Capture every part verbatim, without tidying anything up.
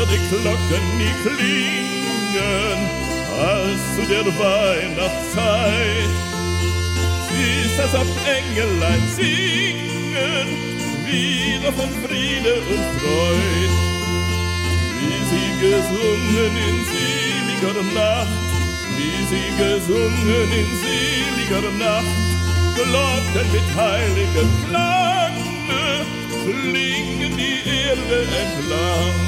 die Glocken nie klingen, als zu der Weihnachtszeit. Siehst, als ob Engelein singen, wieder von Friede und Freud. Wie sie gesungen in seliger Nacht, wie sie gesungen in seliger Nacht, Glocken mit heiligem Klange klingen die Erde entlang.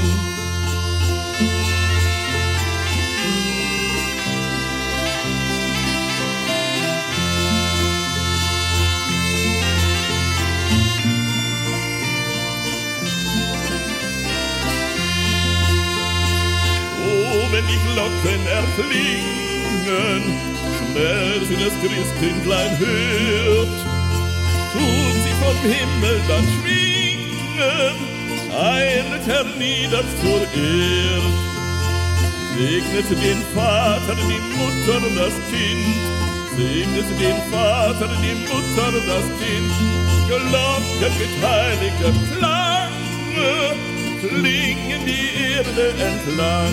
Wenn die Glocken erklingen, schnell sie das Christkindlein hört, tut sie vom Himmel dann schwingen, eilet hernieder zur Erd. Segnet den Vater, die Mutter, das Kind, segnet den Vater, die Mutter, das Kind, Glocken mit heiligem Klange klingen die Erde entlang.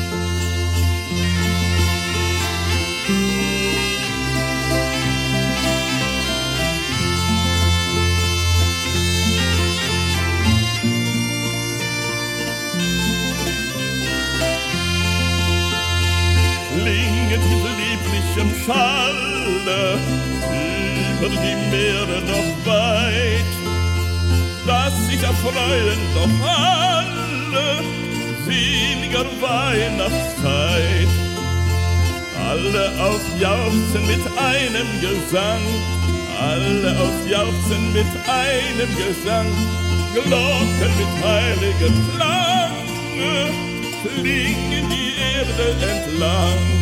Klingend mit lieblichem Schalle über die Meere noch weit, dass sich erfreuen doch alle seliger Weihnachtszeit. Alle aufjauchzen mit einem Gesang, alle aufjauchzen mit einem Gesang, Glocken mit heiligem Klange klingen die Erde entlang.